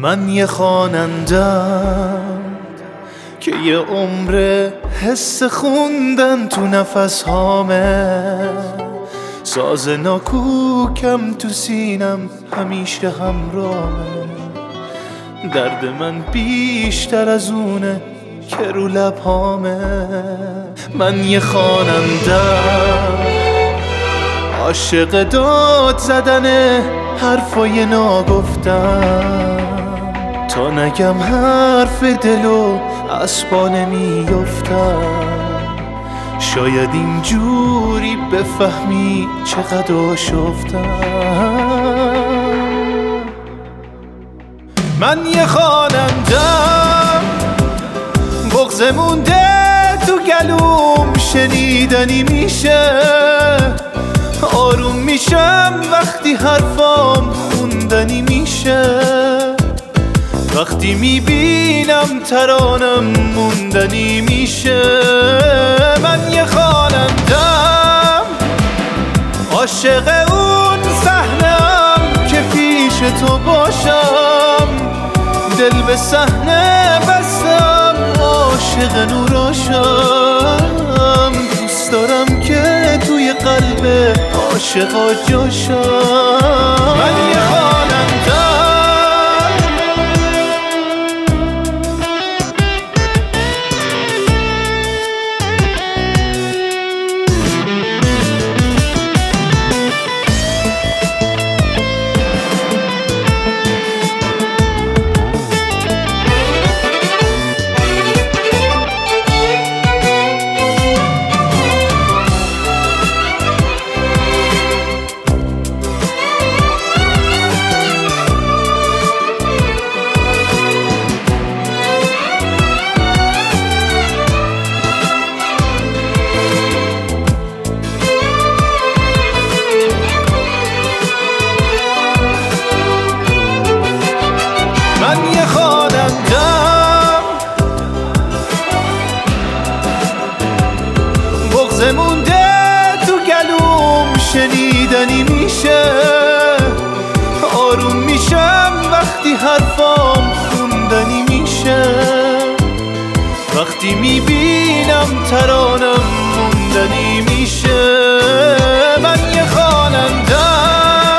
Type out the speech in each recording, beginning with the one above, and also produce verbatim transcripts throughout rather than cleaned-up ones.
من یه خوانندم که یه عمر حس خوندن تو نفس هامه، ساز ناکوکم تو سینم همیشه همراهه. درد من بیشتر از اونه که رو لبهامه. من یه خوانندم عاشق داد زدن حرفای ناگفتم، تا نگم حرف دلو از پا نمیافتم. شاید اینجوری بفهمی چقدر آشفتم. من یه خوانندم بغض مونده تو گلوم، شنیدنی میشه آروم میشم وقتی حرفام خوندنی میشه. وقتی میبینم ترانم موندنی میشه. من یه خوانندم عاشق اون صحنه‌ام که پیش تو باشم، دل به صحنه بستم عاشق نوراشم. دوست دارم که توی قلب عاشقا جاشم. من یه خوانندم من یه خوانندم بغض مونده تو گلوم، شنیدنی میشه آروم میشم وقتی حرفام خوندنی میشه. وقتی میبینم ترانم موندنی میشه. من یه خوانندم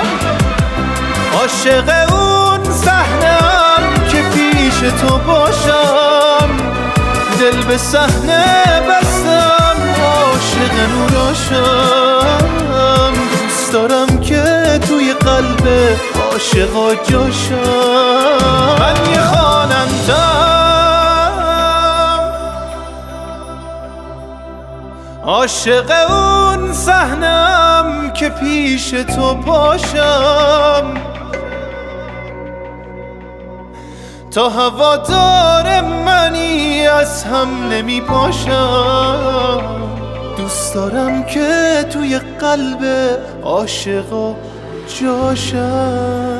عاشق اون صحنه‌ام که پیش تو باشم، دل به صحنه بستم عاشق نوراشم. دوست دارم که توی قلب عاشقا جاشم. من یه خوانندم عاشق اون صحنه‌ام که پیش تو باشم، تا هوادار منی از هم نمی پاشم. دوست دارم که توی قلب عاشقا جاشم.